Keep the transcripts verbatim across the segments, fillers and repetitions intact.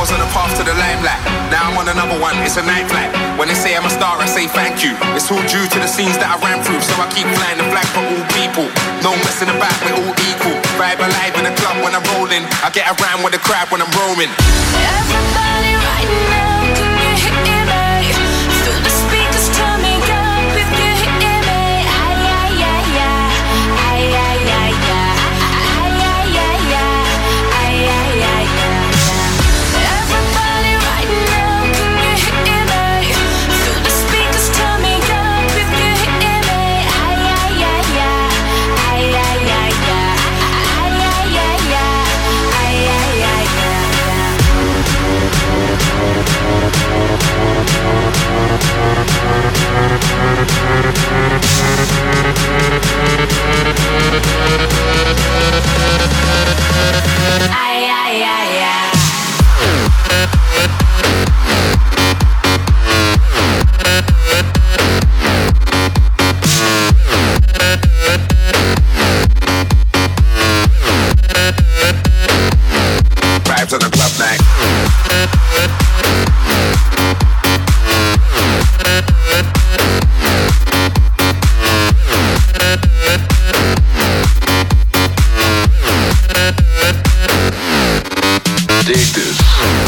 was on the path to the limelight. Now I'm on another one, it's a night flight. When they say I'm a star, I say thank you. It's all due to the scenes that I ran through, so I keep flying the flag for all people. No messing about, we're all equal. Vibe alive in the club when I'm rolling. I get around with the crowd when I'm roaming. Everybody right now, can you hear me? Feel the speakers turning up if you hear me. Ay, ay, ay, ay. Ay, ay, ay, ay. Ay, ay, ay, ay. Ay, ay, ay, ay. Everybody right now, can you hear me? Feel the speakers turning up if you hear me. Ay, ay, ay, ay. Ay, ay, ay, ay. Ay, ay, ay, ay. Ay, ay, ay, ay. Ay, ay, ay, ay. Vibes on the club night. Dig this.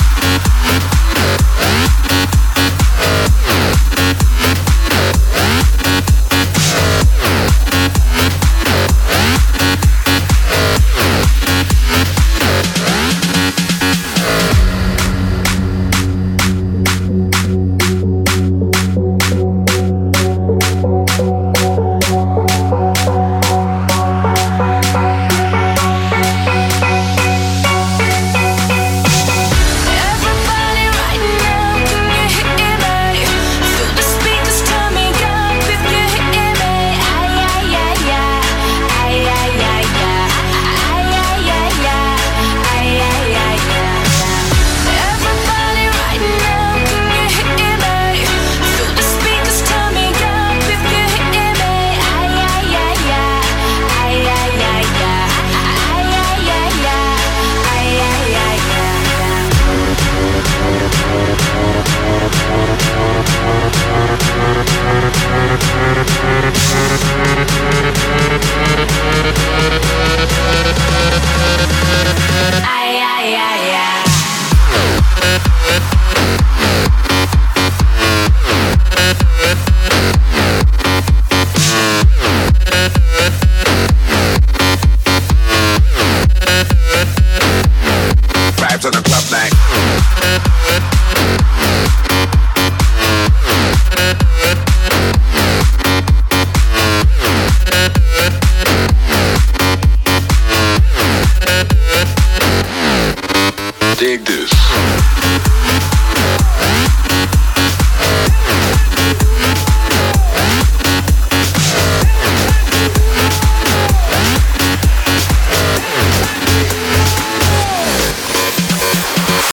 Everybody right now, can you hear me? Feel the speakers turning up if you hear me. Ay, ay, ay, ay. Ay, ay, ay, ay. Ay, ay, ay, ay. Ay, ay, ay, ay. Everybody right now, can you hear me? Feel the speakers turning up if you hear me. Ay, ay, ay, ay. Ay, ay, ay, ay. Ay, ay, ay, ay. Ay, ay, ay, ay. Ay, ay, ay, ay. Vibes on the club night. Dig this.